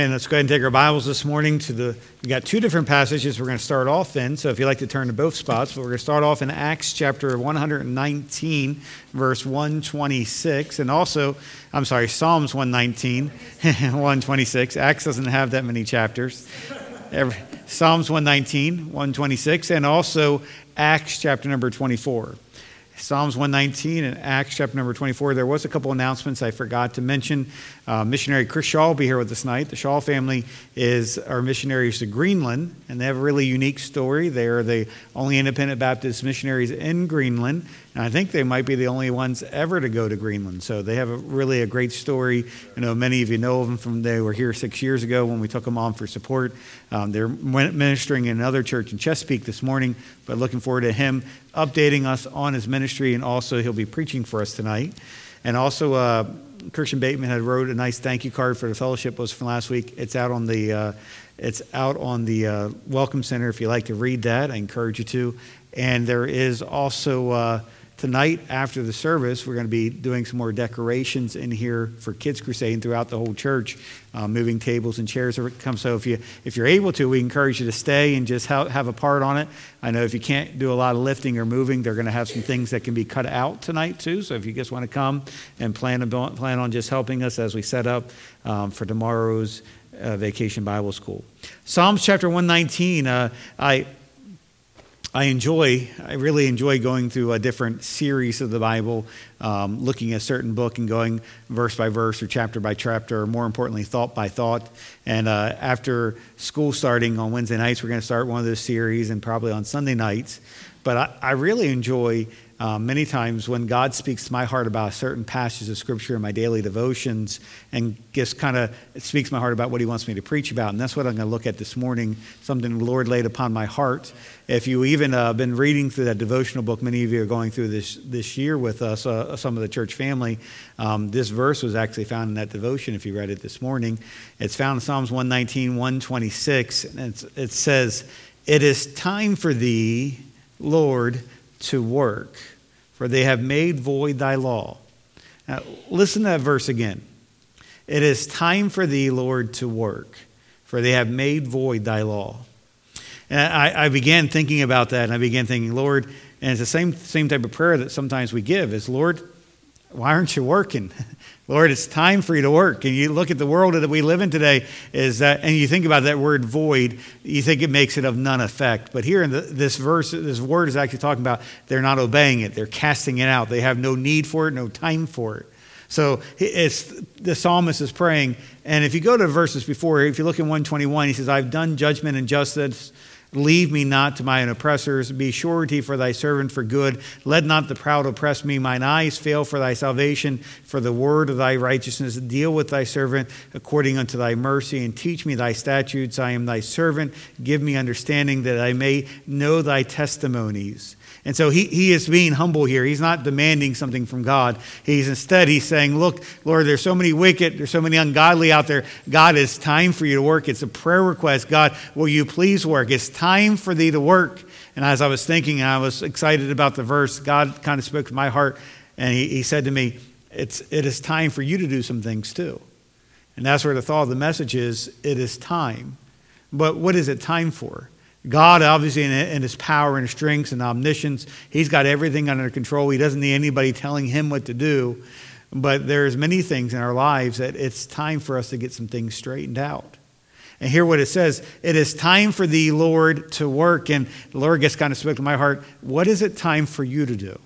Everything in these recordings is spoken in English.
And let's go ahead and take our Bibles this morning we got two different passages we're going to start off in. So if you'd like to turn to both spots, but we're going to start off in Acts chapter 119, verse 126. And also, Psalms 119, 126. Acts doesn't have that many chapters. Psalms 119, 126, and also Acts chapter number 24. Psalms 119 and Acts chapter number 24. There was a couple announcements I forgot to mention. Missionary Chris Shaw will be here with us tonight. The Shaw family is our missionaries to Greenland, and they have a really unique story. They are the only independent Baptist missionaries in Greenland, and I think they might be the only ones ever to go to Greenland. So they have really a great story. I know many of you know them from they were here 6 years ago when we took them on for support. They're ministering in another church in Chesapeake this morning, but looking forward to him updating us on his ministry, and also he'll be preaching for us tonight. And also, Christian Bateman had wrote a nice thank you card for the fellowship was from last week. It's out on the Welcome Center. If you'd like to read that, I encourage you to. And there is also tonight after the service, we're going to be doing some more decorations in here for Kids Crusade and throughout the whole church, moving tables and chairs. So if you're able to, we encourage you to stay and just have a part on it. I know if you can't do a lot of lifting or moving, they're going to have some things that can be cut out tonight too. So if you just want to come and plan on just helping us as we set up for tomorrow's Vacation Bible School. Psalms chapter 119. I really enjoy going through a different series of the Bible, looking at a certain book and going verse by verse or chapter by chapter, or more importantly, thought by thought. And after school starting on Wednesday nights, we're going to start one of those series, and probably on Sunday nights. But I really enjoy many times when God speaks to my heart about a certain passage of Scripture in my daily devotions, and just kind of speaks to my heart about what he wants me to preach about. And that's what I'm going to look at this morning, something the Lord laid upon my heart. If you even been reading through that devotional book, many of you are going through this year with us, some of the church family, this verse was actually found in that devotion if you read it this morning. It's found in Psalms 119, 126, and it says, "It is time for thee, Lord, to work, for they have made void thy law." Now, listen to that verse again. It is time for thee, Lord, to work, for they have made void thy law. And I began thinking about that, and I began thinking, Lord, and it's the same type of prayer that sometimes we give is, Lord, why aren't you working? Lord, it's time for you to work. And you look at the world that we live in today, and you think about that word void, you think it makes it of none effect. But here in this verse, this word is actually talking about they're not obeying it. They're casting it out. They have no need for it, no time for it. So the psalmist is praying. And if you go to verses before, if you look in 121, he says, "I've done judgment and justice. Leave me not to mine oppressors. Be surety for thy servant for good. Let not the proud oppress me. Mine eyes fail for thy salvation, for the word of thy righteousness. Deal with thy servant according unto thy mercy, and teach me thy statutes. I am thy servant. Give me understanding that I may know thy testimonies." And so he is being humble here. He's not demanding something from God. He's saying, look, Lord, there's so many wicked, there's so many ungodly out there. God, it's time for you to work. It's a prayer request. God, will you please work? It's time for thee to work. And as I was thinking, and I was excited about the verse, God kind of spoke to my heart, and he said to me, it is time for you to do some things too. And that's where the thought of the message is, it is time. But what is it time for? God, obviously, in his power and strength and omniscience, he's got everything under control. He doesn't need anybody telling him what to do. But there's many things in our lives that it's time for us to get some things straightened out. And hear what it says. It is time for thee, Lord, to work. And the Lord gets kind of spoke to my heart. What is it time for you to do?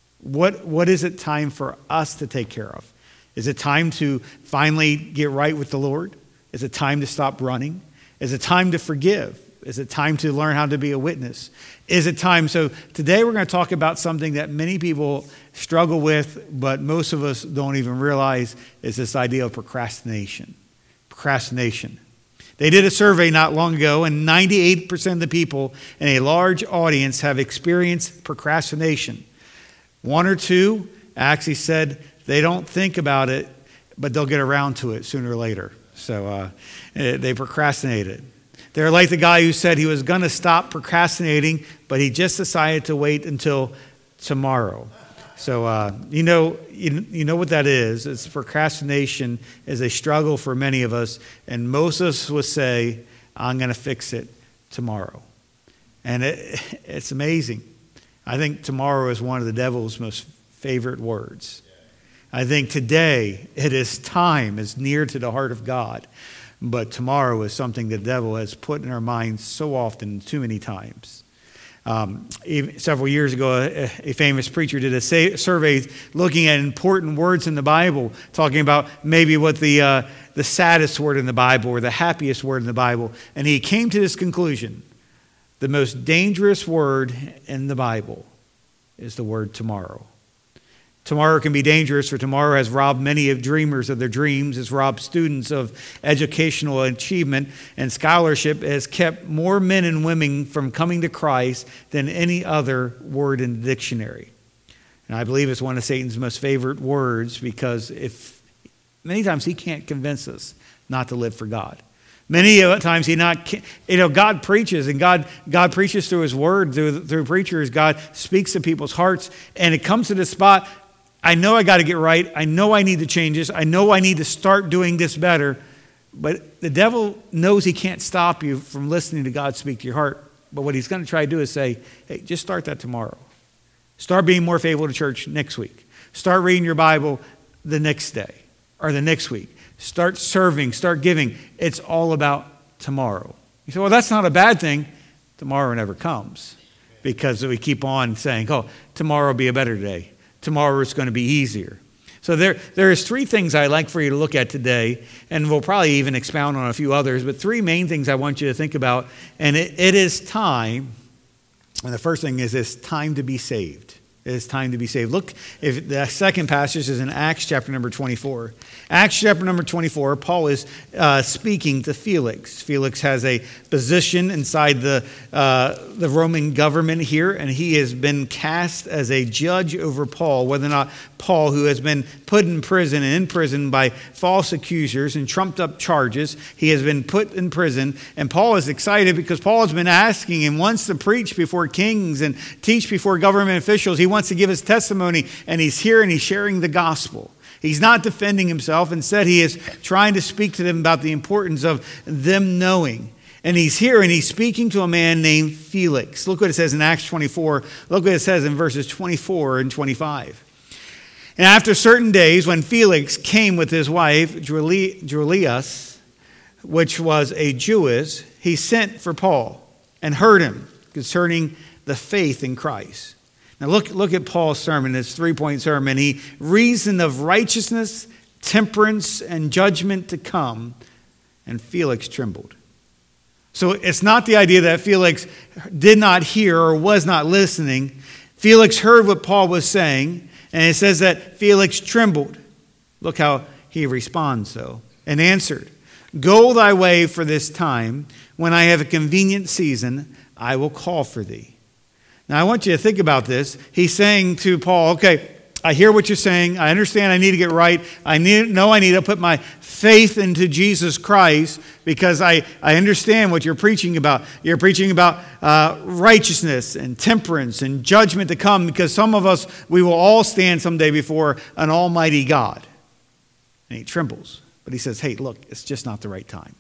What is it time for us to take care of? Is it time to finally get right with the Lord? Is it time to stop running? Is it time to forgive? Is it time to learn how to be a witness? Is it time? So today we're going to talk about something that many people struggle with, but most of us don't even realize is this idea of procrastination. Procrastination. They did a survey not long ago, and 98% of the people in a large audience have experienced procrastination. One or two actually said they don't think about it, but they'll get around to it sooner or later. So they procrastinated. They're like the guy who said he was going to stop procrastinating, but he just decided to wait until tomorrow. So you know what that is. It's procrastination is a struggle for many of us, and most of us would say, "I'm going to fix it tomorrow," and it's amazing. I think tomorrow is one of the devil's most favorite words. I think today it is time is near to the heart of God, but tomorrow is something the devil has put in our minds so often, too many times. Several years ago, a famous preacher did a survey looking at important words in the Bible, talking about maybe what the saddest word in the Bible or the happiest word in the Bible. And he came to this conclusion: the most dangerous word in the Bible is the word tomorrow. Tomorrow can be dangerous, for tomorrow has robbed many of dreamers of their dreams. It's robbed students of educational achievement and scholarship. It has kept more men and women from coming to Christ than any other word in the dictionary. And I believe it's one of Satan's most favorite words, because many times he can't convince us not to live for God. Many times God preaches, and God preaches through his word, through preachers. God speaks to people's hearts, and it comes to the spot, I know I got to get right. I know I need to change this. I know I need to start doing this better. But the devil knows he can't stop you from listening to God speak to your heart. But what he's going to try to do is say, hey, just start that tomorrow. Start being more faithful to church next week. Start reading your Bible the next day or the next week. Start serving. Start giving. It's all about tomorrow. You say, well, that's not a bad thing. Tomorrow never comes, because we keep on saying, oh, tomorrow will be a better day. Tomorrow it's going to be easier. So there is three things I'd like for you to look at today, and we'll probably even expound on a few others, but three main things I want you to think about. And it is time, and the first thing is it's time to be saved. It is time to be saved. Look, if the second passage is in Acts chapter number 24. Acts chapter number 24, Paul is speaking to Felix. Felix has a position inside the Roman government here, and he has been cast as a judge over Paul, whether or not Paul, who has been put in prison and imprisoned by false accusers and trumped up charges, he has been put in prison. And Paul is excited because Paul has been asking and wants to preach before kings and teach before government officials. He wants to give his testimony, and he's here and he's sharing the gospel. He's not defending himself. Instead, he is trying to speak to them about the importance of them knowing. And he's here and he's speaking to a man named Felix. Look what it says in Acts 24. Look what it says in verses 24 and 25. And after certain days, when Felix came with his wife, Drusilla, which was a Jewess, he sent for Paul and heard him concerning the faith in Christ. Now look at Paul's sermon, this 3-point sermon. He reasoned of righteousness, temperance, and judgment to come, and Felix trembled. So it's not the idea that Felix did not hear or was not listening. Felix heard what Paul was saying, and it says that Felix trembled. Look how he responds, though, and answered, "Go thy way for this time. When I have a convenient season, I will call for thee." Now, I want you to think about this. He's saying to Paul, okay, I hear what you're saying. I understand I need to get right. I need to put my faith into Jesus Christ, because I understand what you're preaching about. You're preaching about righteousness and temperance and judgment to come, because some of us, we will all stand someday before an almighty God. And he trembles. But he says, hey, look, it's just not the right time.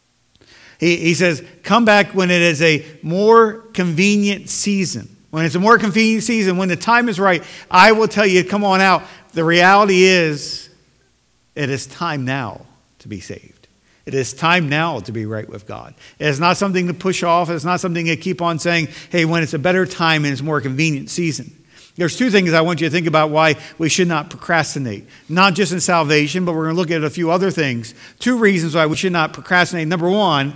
He says, come back when it is a more convenient season. When it's a more convenient season, when the time is right, I will tell you, come on out. The reality is, it is time now to be saved. It is time now to be right with God. It is not something to push off. It's not something to keep on saying, hey, when it's a better time and it's a more convenient season. There's two things I want you to think about why we should not procrastinate. Not just in salvation, but we're going to look at a few other things. Two reasons why we should not procrastinate. Number one,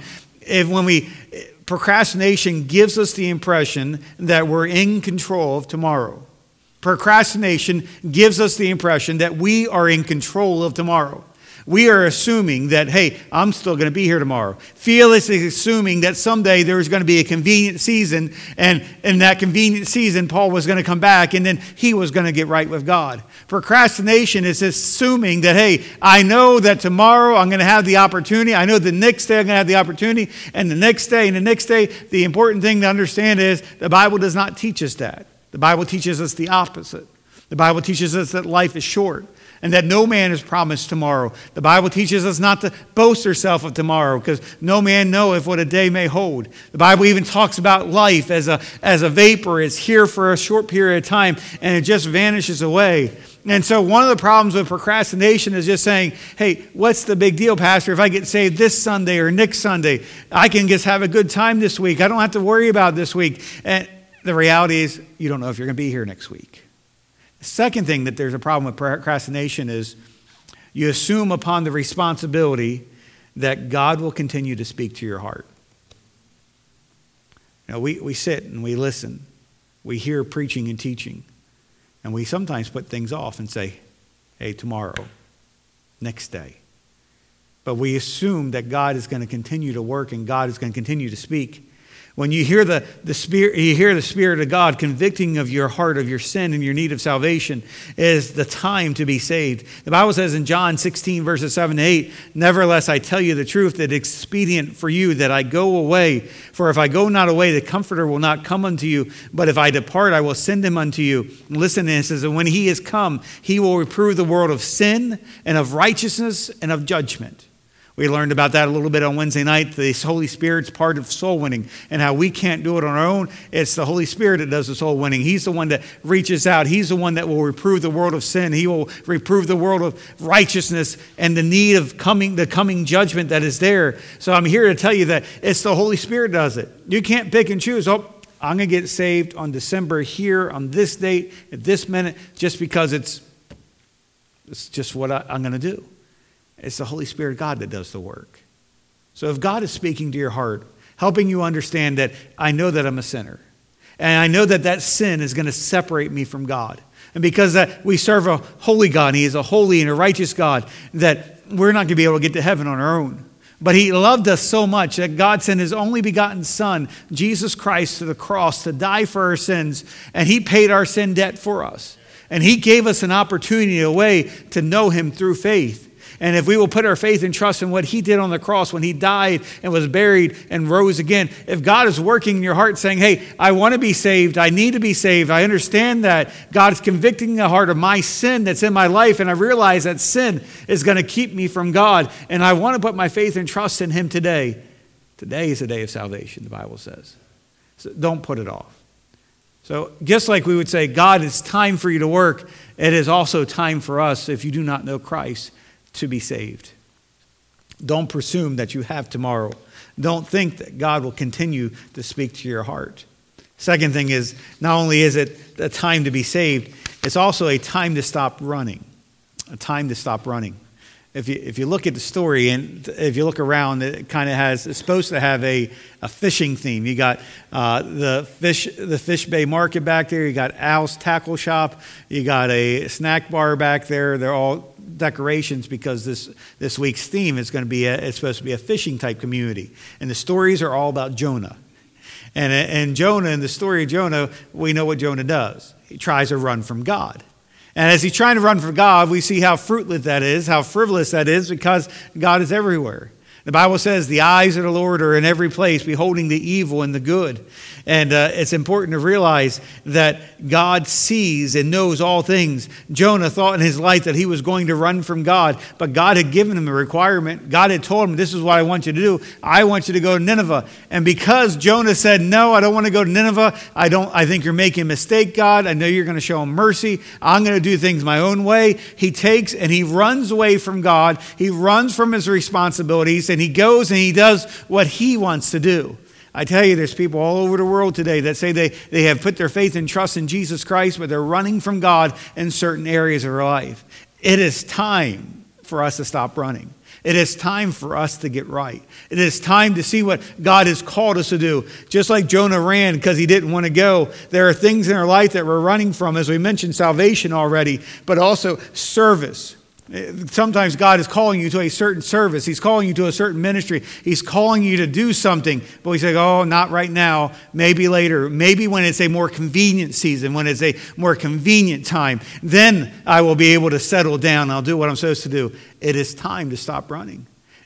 procrastination gives us the impression that we're in control of tomorrow. Procrastination gives us the impression that we are in control of tomorrow. We are assuming that, hey, I'm still going to be here tomorrow. Felix is assuming that someday there's going to be a convenient season, and in that convenient season, Paul was going to come back, and then he was going to get right with God. Procrastination is assuming that, hey, I know that tomorrow I'm going to have the opportunity. I know the next day I'm going to have the opportunity, and the next day, and the next day. The important thing to understand is the Bible does not teach us that. The Bible teaches us the opposite. The Bible teaches us that life is short and that no man is promised tomorrow. The Bible teaches us not to boast ourselves of tomorrow because no man knoweth what a day may hold. The Bible even talks about life as a vapor. It's here for a short period of time and it just vanishes away. And so one of the problems with procrastination is just saying, hey, what's the big deal, Pastor? If I get saved this Sunday or next Sunday, I can just have a good time this week. I don't have to worry about this week. And the reality is you don't know if you're going to be here next week. The second thing that there's a problem with procrastination is you assume upon the responsibility that God will continue to speak to your heart. You know, we sit and we listen. We hear preaching and teaching. And we sometimes put things off and say, hey, tomorrow, next day. But we assume that God is going to continue to work and God is going to continue to speak. When you hear the Spirit of God convicting of your heart of your sin and your need of salvation, is the time to be saved. The Bible says in John 16, verses 7 to 8, nevertheless, I tell you the truth, that it's expedient for you that I go away. For if I go not away, the Comforter will not come unto you. But if I depart, I will send him unto you. And listen, it says, and when he is come, he will reprove the world of sin and of righteousness and of judgment. We learned about that a little bit on Wednesday night, the Holy Spirit's part of soul winning and how we can't do it on our own. It's the Holy Spirit that does the soul winning. He's the one that reaches out. He's the one that will reprove the world of sin. He will reprove the world of righteousness and the need of the coming judgment that is there. So I'm here to tell you that it's the Holy Spirit does it. You can't pick and choose. Oh, I'm going to get saved on December here, on this date, at this minute, just because it's just what I'm going to do. It's the Holy Spirit of God that does the work. So if God is speaking to your heart, helping you understand that I know that I'm a sinner, and I know that that sin is going to separate me from God, and because we serve a holy God, and He is a holy and a righteous God, that we're not going to be able to get to heaven on our own. But He loved us so much that God sent His only begotten Son, Jesus Christ, to the cross to die for our sins, and He paid our sin debt for us. And He gave us an opportunity, a way to know Him through faith. And if we will put our faith and trust in what He did on the cross when He died and was buried and rose again, if God is working in your heart saying, hey, I want to be saved, I need to be saved, I understand that God is convicting the heart of my sin that's in my life, and I realize that sin is going to keep me from God, and I want to put my faith and trust in Him today. Today is the day of salvation, the Bible says. So don't put it off. So just like we would say, God, it's time for you to work, it is also time for us, if you do not know Christ, to be saved. Don't presume that you have tomorrow. Don't think that God will continue to speak to your heart. Second thing is, not only is it a time to be saved, it's also a time to stop running. A time to stop running. If you look at the story and if you look around, it kind of it's supposed to have a fishing theme. You got the Fish Bay Market back there. You got Al's Tackle Shop. You got a snack bar back there. They're all decorations because this week's theme is going to be it's supposed to be a fishing type community. And the stories are all about Jonah. And Jonah, in the story of Jonah, we know what Jonah does. He tries to run from God. And as he's trying to run from God, we see how fruitless that is, how frivolous that is, because God is everywhere. The Bible says the eyes of the Lord are in every place, beholding the evil and the good. And it's important to realize that God sees and knows all things. Jonah thought in his life that he was going to run from God, but God had given him a requirement. God had told him, this is what I want you to do. I want you to go to Nineveh. And because Jonah said, no, I don't want to go to Nineveh. I think you're making a mistake, God. I know you're going to show him mercy. I'm going to do things my own way. He takes and he runs away from God. He runs from his responsibilities and he goes and he does what he wants to do. I tell you, there's people all over the world today that say they have put their faith and trust in Jesus Christ, but they're running from God in certain areas of their life. It is time for us to stop running. It is time for us to get right. It is time to see what God has called us to do. Just like Jonah ran because he didn't want to go, there are things in our life that we're running from, as we mentioned salvation already, but also service. Sometimes God is calling you to a certain service. He's calling you to a certain ministry. He's calling you to do something. But we say, oh, not right now. Maybe later. Maybe when it's a more convenient season, when it's a more convenient time. Then I will be able to settle down. I'll do what I'm supposed to do. It is time to stop running.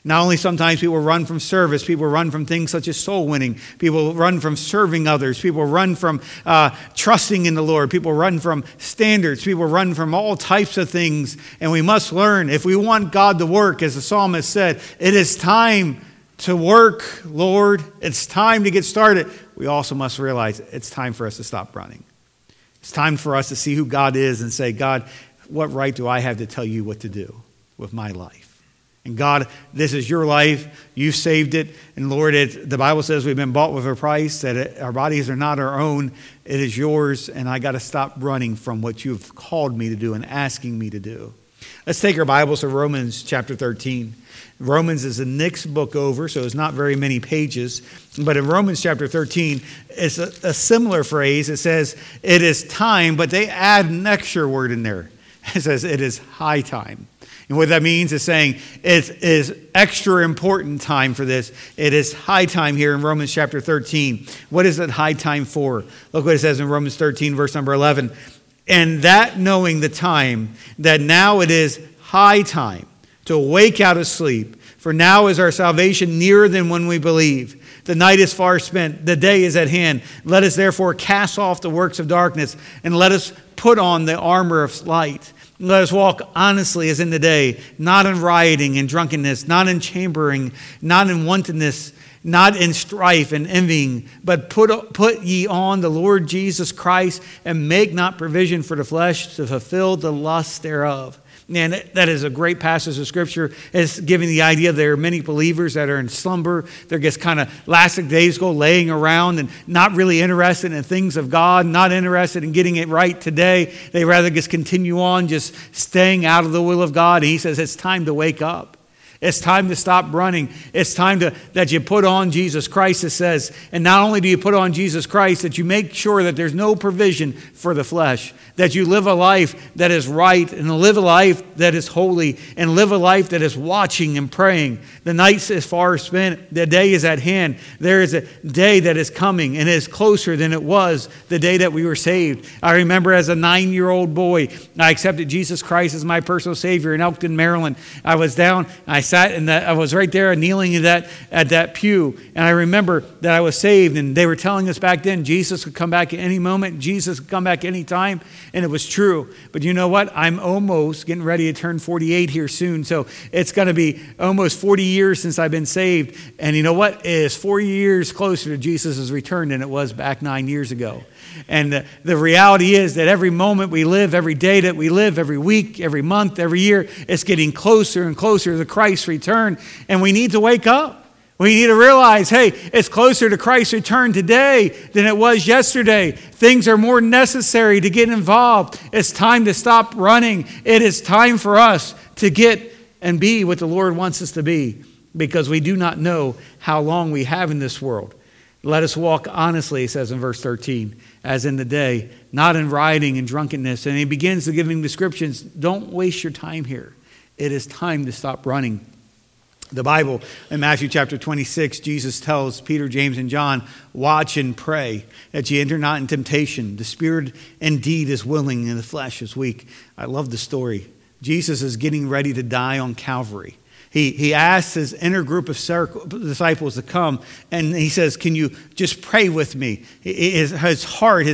Not only sometimes people run from service, people run from things such as soul winning. People run from serving others. People run from trusting in the Lord. People run from standards. People run from all types of things. And we must learn, if we want God to work, as the psalmist said, it is time to work, Lord. It's time to get started. We also must realize it's time for us to stop running. It's time for us to see who God is and say, God, what right do I have to tell you what to do with my life? And God, this is your life. You saved it. And Lord, the Bible says we've been bought with a price, that our bodies are not our own. It is yours. And I got to stop running from what you've called me to do and asking me to do. Let's take our Bibles to Romans chapter 13. Romans is the next book over, so it's not very many pages. But in Romans chapter 13, it's a similar phrase. It says, it is time, but they add an extra word in there. It says, it is high time. And what that means is saying it is extra important time for this. It is high time here in Romans chapter 13. What is it high time for? Look what it says in Romans 13, verse number 11. And that knowing the time, that now it is high time to wake out of sleep. For now is our salvation nearer than when we believe. The night is far spent. The day is at hand. Let us therefore cast off the works of darkness and let us put on the armor of light. Let us walk honestly as in the day, not in rioting and drunkenness, not in chambering, not in wantonness, not in strife and envying, but put ye on the Lord Jesus Christ and make not provision for the flesh to fulfill the lusts thereof. Man, that is a great passage of Scripture. It's giving the idea there are many believers that are in slumber. They're just kind of lackadaisical, laying around and not really interested in things of God, not interested in getting it right today. They rather just continue on just staying out of the will of God. And he says it's time to wake up. It's time to stop running. It's time that you put on Jesus Christ, it says. And not only do you put on Jesus Christ, that you make sure that there's no provision for the flesh. That you live a life that is right and live a life that is holy and live a life that is watching and praying. The night is far spent. The day is at hand. There is a day that is coming and is closer than it was the day that we were saved. I remember as a 9-year-old boy, I accepted Jesus Christ as my personal Savior in Elkton, Maryland. I was down, I sat I was right there kneeling at that pew. And I remember that I was saved. And they were telling us back then, Jesus could come back at any moment. Jesus could come back any time. And it was true. But you know what? I'm almost getting ready to turn 48 here soon. So it's going to be almost 40 years since I've been saved. And you know what? It is 4 years closer to Jesus' return than it was back 9 years ago. And the reality is that every moment we live, every day that we live, every week, every month, every year, it's getting closer and closer to Christ's return. And we need to wake up. We need to realize, hey, it's closer to Christ's return today than it was yesterday. Things are more necessary to get involved. It's time to stop running. It is time for us to get and be what the Lord wants us to be, because we do not know how long we have in this world. Let us walk honestly, he says in verse 13, as in the day, not in rioting and drunkenness. And he begins to give him descriptions. Don't waste your time here. It is time to stop running. The Bible, in Matthew chapter 26, Jesus tells Peter, James, and John, watch and pray that ye enter not in temptation. The spirit indeed is willing and the flesh is weak. I love the story. Jesus is getting ready to die on Calvary. He asks his inner group of disciples to come, and he says, can you just pray with me? His heart,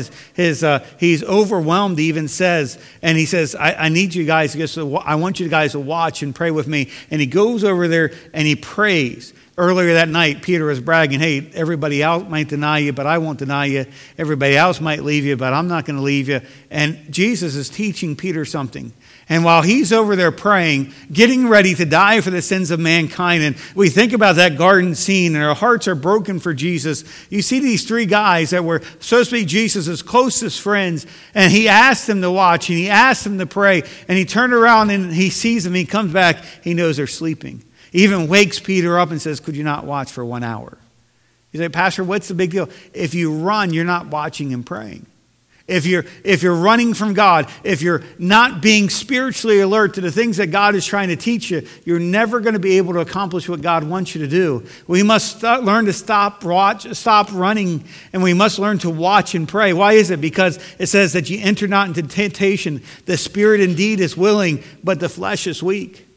he's overwhelmed, he even says, and he says, I need you guys, I want you guys to watch and pray with me. And he goes over there and he prays. Earlier that night, Peter was bragging, hey, everybody else might deny you, but I won't deny you. Everybody else might leave you, but I'm not going to leave you. And Jesus is teaching Peter something. And while he's over there praying, getting ready to die for the sins of mankind, and we think about that garden scene and our hearts are broken for Jesus, you see these three guys that were supposed to be Jesus' closest friends, and he asked them to watch and he asked them to pray, and he turned around and he sees them, he comes back, he knows they're sleeping. He even wakes Peter up and says, could you not watch for 1 hour? You say, Pastor, what's the big deal? If you run, you're not watching and praying. If you're running from God, if you're not being spiritually alert to the things that God is trying to teach you, you're never going to be able to accomplish what God wants you to do. We must learn to stop running, and we must learn to watch and pray. Why is it? Because it says that you enter not into temptation. The spirit indeed is willing, but the flesh is weak.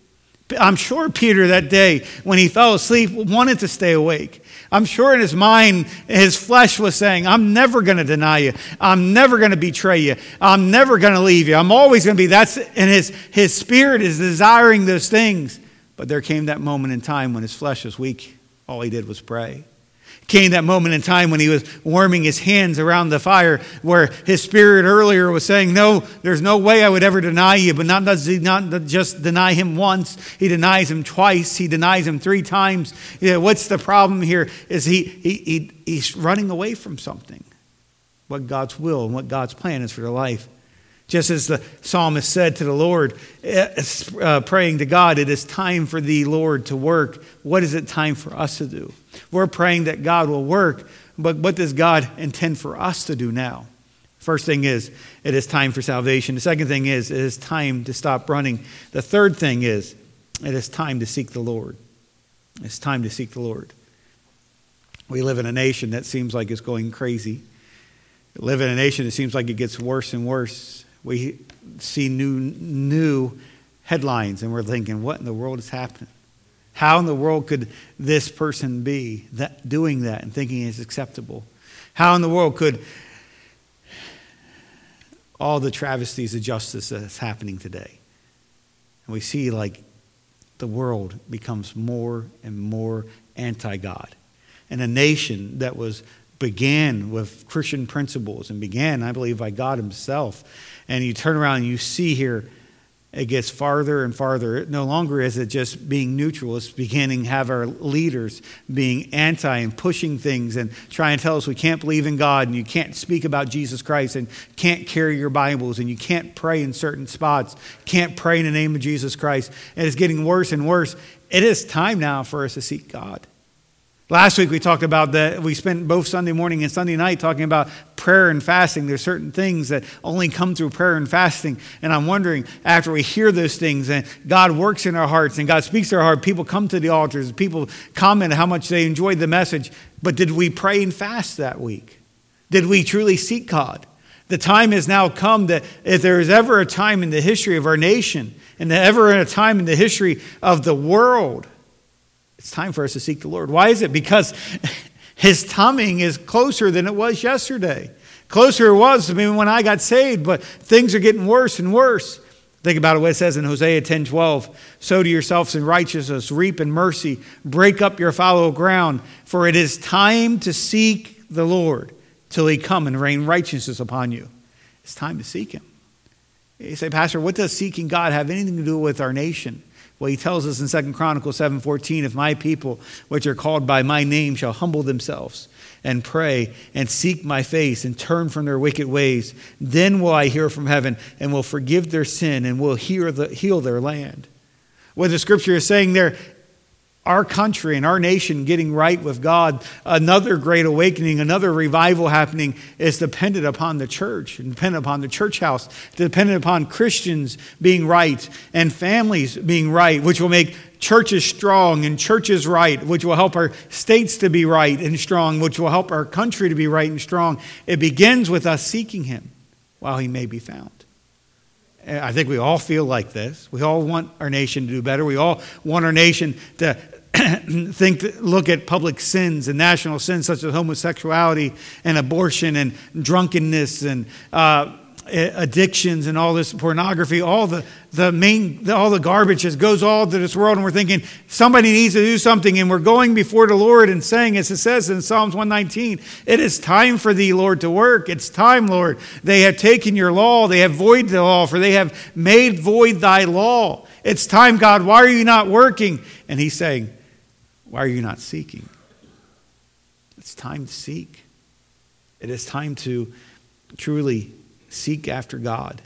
I'm sure Peter that day, when he fell asleep, wanted to stay awake. I'm sure in his mind, his flesh was saying, I'm never going to deny you. I'm never going to betray you. I'm never going to leave you. I'm always going to be. And his spirit is desiring those things. But there came that moment in time when his flesh was weak. All he did was pray. Came that moment in time when he was warming his hands around the fire, where his spirit earlier was saying, no, there's no way I would ever deny you. But not does he not just deny him once, he denies him twice, he denies him 3 times. What's the problem here is he's running away from something, what God's will and what God's plan is for their life. Just as the psalmist said to the Lord, praying to God, it is time for thee, Lord, to work. What is it time for us to do? We're praying that God will work, but what does God intend for us to do now? First thing is, it is time for salvation. The second thing is, it is time to stop running. The third thing is, it is time to seek the Lord. It's time to seek the Lord. We live in a nation that seems like it's going crazy. We live in a nation that seems like it gets worse and worse. We see new headlines and we're thinking, what in the world is happening? How in the world could this person be doing that and thinking it's acceptable? How in the world could all the travesties of justice that's happening today? And we see like the world becomes more and more anti-God. And a nation that began with Christian principles and began, I believe, by God himself. And you turn around and you see here, it gets farther and farther. No longer is it just being neutral. It's beginning to have our leaders being anti and pushing things and trying to tell us we can't believe in God and you can't speak about Jesus Christ and can't carry your Bibles and you can't pray in certain spots, can't pray in the name of Jesus Christ. And it's getting worse and worse. It is time now for us to seek God. Last week we talked about that. We spent both Sunday morning and Sunday night talking about prayer and fasting. There's certain things that only come through prayer and fasting. And I'm wondering, after we hear those things and God works in our hearts and God speaks to our heart, people come to the altars, people comment how much they enjoyed the message. But did we pray and fast that week? Did we truly seek God? The time has now come that if there is ever a time in the history of our nation and ever a time in the history of the world, it's time for us to seek the Lord. Why is it? Because his coming is closer than it was yesterday. Closer it was to me when I got saved, but things are getting worse and worse. Think about what it says in Hosea 10:12. Sow to yourselves in righteousness, reap in mercy, break up your fallow ground, for it is time to seek the Lord till he come and rain righteousness upon you. It's time to seek him. You say, Pastor, what does seeking God have anything to do with our nation? Well, he tells us in 2 Chronicles 7:14, if my people, which are called by my name, shall humble themselves and pray and seek my face and turn from their wicked ways, then will I hear from heaven and will forgive their sin and will heal their land. What the scripture is saying there, our country and our nation getting right with God, another great awakening, another revival happening is dependent upon the church, and dependent upon the church house, dependent upon Christians being right and families being right, which will make churches strong and churches right, which will help our states to be right and strong, which will help our country to be right and strong. It begins with us seeking him while he may be found. I think we all feel like this. We all want our nation to do better. We all want our nation to look at public sins and national sins such as homosexuality and abortion and drunkenness and addictions and all this pornography, all the garbage that goes all to this world, and we're thinking somebody needs to do something, and we're going before the Lord and saying, as it says in Psalms 119, it is time for thee, Lord, to work. It's time, Lord. They have taken your law, they have voided the law, for they have made void thy law. It's time, God, why are you not working? And he's saying, why are you not seeking? It's time to seek. It is time to truly seek after God.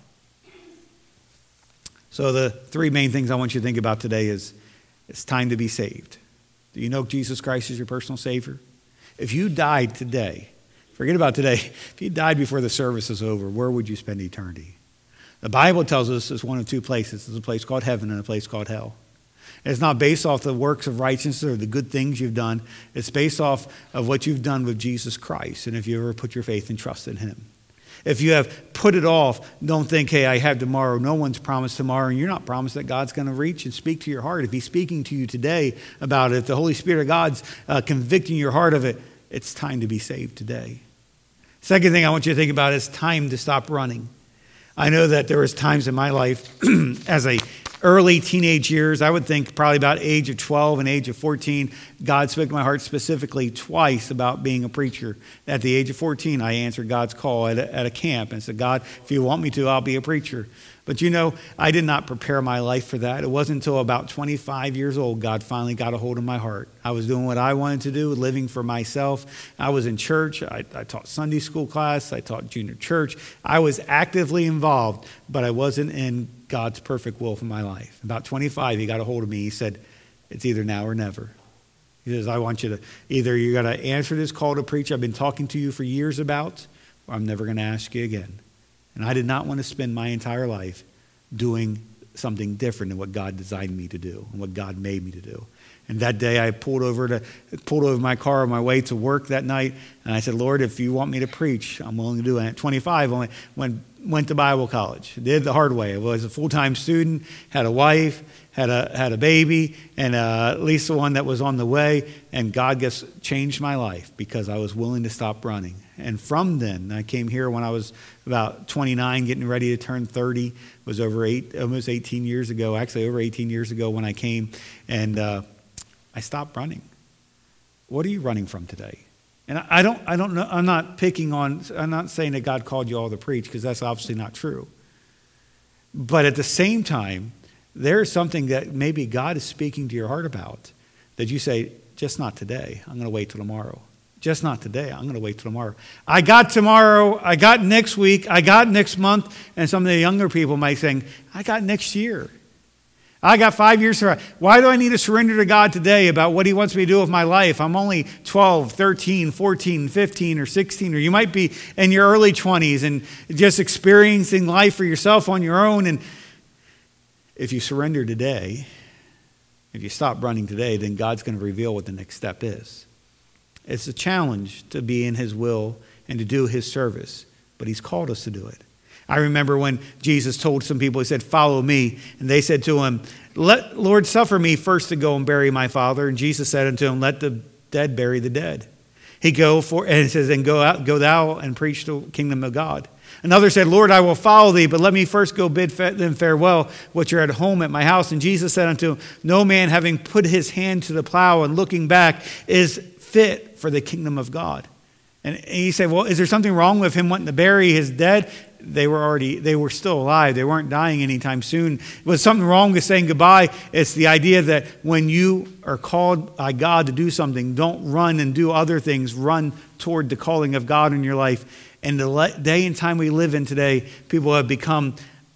So the three main things I want you to think about today is it's time to be saved. Do you know Jesus Christ is your personal Savior? If you died today, forget about today, if you died before the service is over, where would you spend eternity? The Bible tells us it's one of two places. There's a place called heaven and a place called hell. It's not based off the works of righteousness or the good things you've done. It's based off of what you've done with Jesus Christ and if you ever put your faith and trust in him. If you have put it off, don't think, hey, I have tomorrow. No one's promised tomorrow, and you're not promised that God's going to reach and speak to your heart. If he's speaking to you today about it, if the Holy Spirit of God's convicting your heart of it, it's time to be saved today. Second thing I want you to think about is time to stop running. I know that there was times in my life as a early teenage years, I would think probably about age of 12 and age of 14, God spoke to my heart specifically twice about being a preacher. At the age of 14, I answered God's call at a camp and said, God, if you want me to, I'll be a preacher. But I did not prepare my life for that. It wasn't until about 25 years old God finally got a hold of my heart. I was doing what I wanted to do, living for myself. I was in church. I taught Sunday school class. I taught junior church. I was actively involved, but I wasn't in God's perfect will for my life. About 25, he got a hold of me. He said, it's either now or never. He says, I want you to, either you're going to answer this call to preach I've been talking to you for years about, or I'm never going to ask you again. And I did not want to spend my entire life doing something different than what God designed me to do and what God made me to do. And that day I pulled over my car on my way to work that night, and I said, Lord, if you want me to preach, I'm willing to do it. And at 25, I went to Bible college. Did the hard way. I was a full-time student, had a wife, had a baby, and at least the one that was on the way. And God just changed my life because I was willing to stop running. And from then, I came here when I was about 29, getting ready to turn 30. It was almost 18 years ago, actually over 18 years ago when I came, and I stopped running. What are you running from today? And I don't know. I'm not saying that God called you all to preach, because that's obviously not true. But at the same time, there's something that maybe God is speaking to your heart about that you say, just not today. I'm going to wait till tomorrow. Just not today. I'm going to wait till tomorrow. I got tomorrow. I got next week. I got next month. And some of the younger people might say, I got next year. I got 5 years. Why do I need to surrender to God today about what he wants me to do with my life? I'm only 12, 13, 14, 15, or 16. Or you might be in your early 20s and just experiencing life for yourself on your own. And if you surrender today, if you stop running today, then God's going to reveal what the next step is. It's a challenge to be in his will and to do his service, but he's called us to do it. I remember when Jesus told some people, he said, follow me. And they said to him, Lord, suffer me first to go and bury my father. And Jesus said unto him, let the dead bury the dead. And it says, and go thou and preach the kingdom of God. Another said, Lord, I will follow thee, but let me first go bid them farewell, which are at home at my house. And Jesus said unto him, no man having put his hand to the plow and looking back is fit for the kingdom of God. And he said, well, is there something wrong with him wanting to bury his dead? They were still alive. They weren't dying anytime soon. Was something wrong with saying goodbye? It's the idea that when you are called by God to do something, don't run and do other things. Run toward the calling of God in your life. And the day and time we live in today, people have become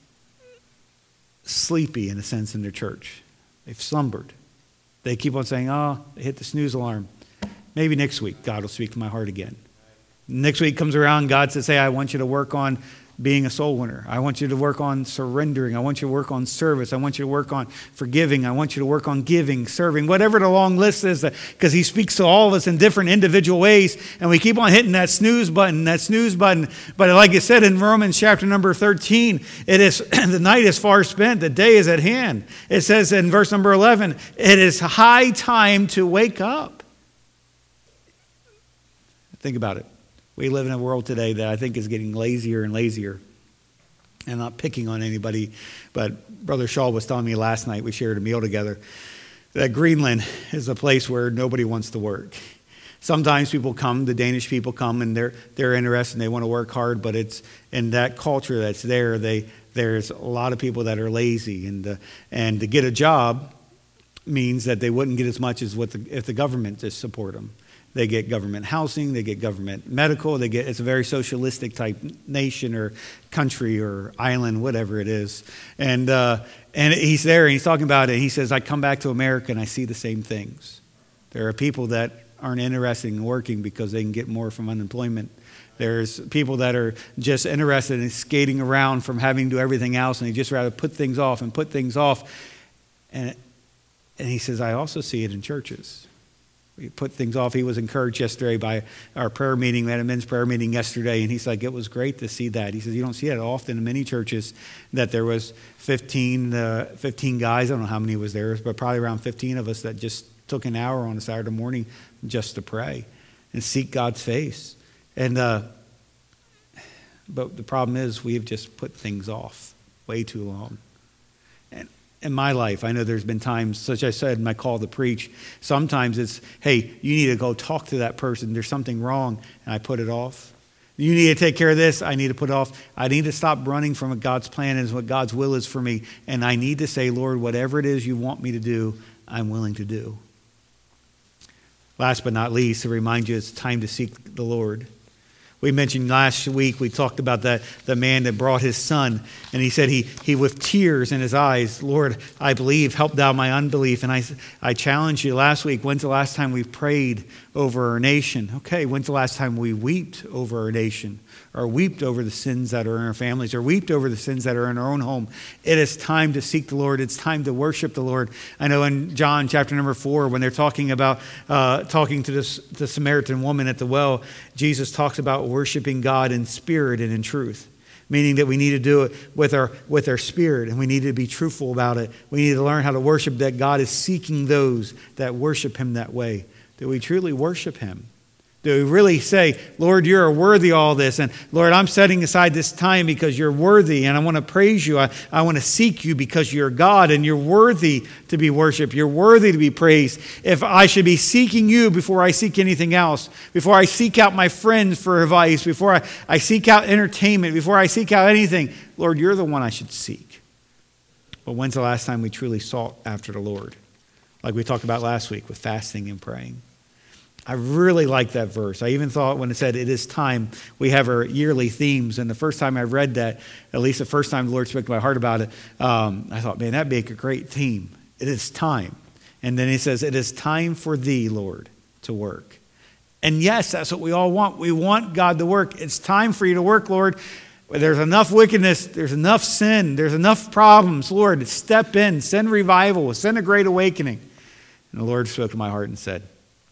sleepy in a sense in their church. They've slumbered. They keep on saying, they hit the snooze alarm. Maybe next week God will speak to my heart again. Next week comes around, God says, hey, I want you to work on being a soul winner. I want you to work on surrendering. I want you to work on service. I want you to work on forgiving. I want you to work on giving, serving, whatever the long list is, because he speaks to all of us in different individual ways, and we keep on hitting that snooze button. But like it said in Romans chapter number 13, it is the night is far spent, the day is at hand. It says in verse number 11, it is high time to wake up. Think about it. We live in a world today that I think is getting lazier and lazier. And I'm not picking on anybody, but Brother Shaw was telling me last night, we shared a meal together, that Greenland is a place where nobody wants to work. Sometimes people come, the Danish people come, and they're interested and they want to work hard, but it's in that culture that's there, there's a lot of people that are lazy. And to get a job means that they wouldn't get as much as if the government just support them. They get government housing, they get government medical, it's a very socialistic type nation or country or island, whatever it is. And he's there and he's talking about it. He says, I come back to America and I see the same things. There are people that aren't interested in working because they can get more from unemployment. There's people that are just interested in skating around from having to do everything else, and they just rather put things off and put things off. And he says, I also see it in churches. We put things off. He was encouraged yesterday by our prayer meeting. We had a men's prayer meeting yesterday, and he's like, it was great to see that. He says, you don't see that often in many churches, that there was 15 guys. I don't know how many was there, but probably around 15 of us that just took an hour on a Saturday morning just to pray and seek God's face. And but the problem is we have just put things off way too long. And in my life, I know there's been times, such as I said in my call to preach, sometimes it's, hey, you need to go talk to that person. There's something wrong, and I put it off. You need to take care of this. I need to put it off. I need to stop running from what God's plan is, what God's will is for me. And I need to say, Lord, whatever it is you want me to do, I'm willing to do. Last but not least, to remind you, it's time to seek the Lord. We mentioned last week, we talked about the man that brought his son, and he said he with tears in his eyes, Lord, I believe, help thou my unbelief. And I challenged you last week, when's the last time we prayed over our nation? Okay, when's the last time we wept over our nation, or wept over the sins that are in our families, or wept over the sins that are in our own home? It is time to seek the Lord. It's time to worship the Lord. I know in John chapter number 4, when they're talking about talking to the Samaritan woman at the well, Jesus talks about worshiping God in spirit and in truth, meaning that we need to do it with our spirit, and we need to be truthful about it. We need to learn how to worship, that God is seeking those that worship him that way. Do we truly worship him? Do we really say, Lord, you're worthy of all this, and Lord, I'm setting aside this time because you're worthy, and I want to praise you. I want to seek you because you're God, and you're worthy to be worshiped. You're worthy to be praised. If I should be seeking you before I seek anything else, before I seek out my friends for advice, before I seek out entertainment, before I seek out anything, Lord, you're the one I should seek. But when's the last time we truly sought after the Lord? Like we talked about last week with fasting and praying. I really like that verse. I even thought when it said, it is time, we have our yearly themes. And the first time I read that, at least the first time the Lord spoke to my heart about it, I thought, man, that'd make a great theme. It is time. And then he says, it is time for thee, Lord, to work. And yes, that's what we all want. We want God to work. It's time for you to work, Lord. There's enough wickedness. There's enough sin. There's enough problems. Lord, step in, send revival, send a great awakening. And the Lord spoke to my heart and said,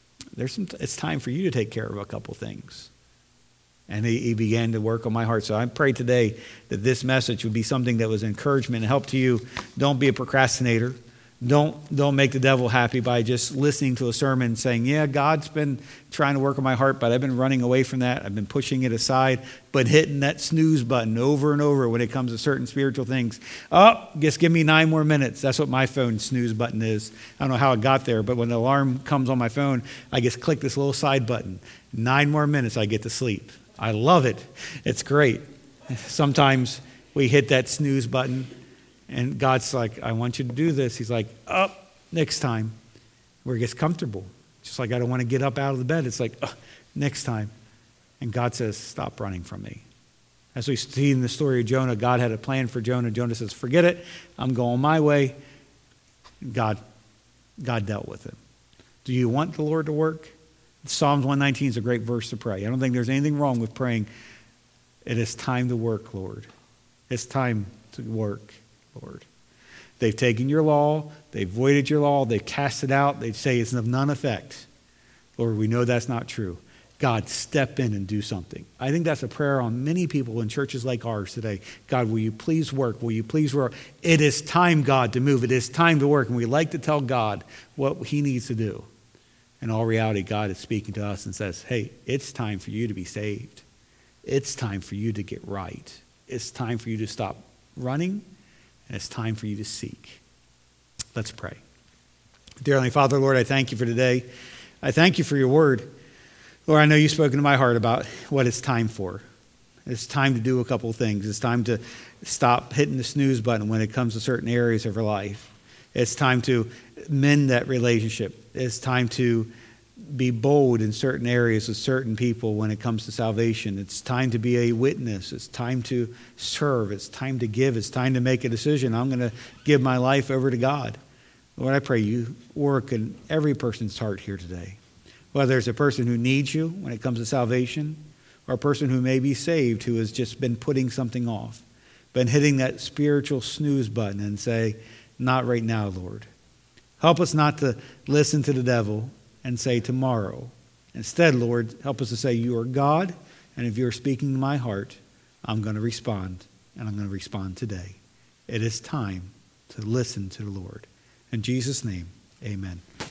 it's time for you to take care of a couple things. And he began to work on my heart. So I pray today that this message would be something that was encouragement and help to you. Don't be a procrastinator. Don't make the devil happy by just listening to a sermon and saying, yeah, God's been trying to work on my heart, but I've been running away from that. I've been pushing it aside, but hitting that snooze button over and over when it comes to certain spiritual things. Oh, just give me 9 more minutes. That's what my phone snooze button is. I don't know how it got there, but when the alarm comes on my phone, I just click this little side button. 9 more minutes, I get to sleep. I love it. It's great. Sometimes we hit that snooze button, and God's like, I want you to do this. He's like, next time. Where it gets comfortable. Just like I don't want to get up out of the bed. It's like, next time. And God says, stop running from me. As we see in the story of Jonah, God had a plan for Jonah. Jonah says, forget it. I'm going my way. God dealt with him. Do you want the Lord to work? Psalms 119 is a great verse to pray. I don't think there's anything wrong with praying, it is time to work, Lord. It's time to work, Lord. They've taken your law, they've voided your law, they've cast it out, they say it's of none effect. Lord, we know that's not true. God, step in and do something. I think that's a prayer on many people in churches like ours today. God, will you please work? Will you please work? It is time, God, to move. It is time to work. And we like to tell God what he needs to do. In all reality, God is speaking to us and says, hey, it's time for you to be saved. It's time for you to get right. It's time for you to stop running, and it's time for you to seek. Let's pray. Dear Heavenly Father, Lord, I thank you for today. I thank you for your word. Lord, I know you've spoken to my heart about what it's time for. It's time to do a couple things. It's time to stop hitting the snooze button when it comes to certain areas of our life. It's time to mend that relationship. It's time to be bold in certain areas with certain people when it comes to salvation. It's time to be a witness. It's time to serve. It's time to give. It's time to make a decision. I'm going to give my life over to God. Lord, I pray you work in every person's heart here today. Whether it's a person who needs you when it comes to salvation, or a person who may be saved who has just been putting something off, been hitting that spiritual snooze button and say, not right now, Lord. Help us not to listen to the devil. and say tomorrow. Instead, Lord, help us to say you are God, and if you're speaking to my heart, I'm going to respond, and I'm going to respond today. It is time to listen to the Lord. In Jesus' name, amen.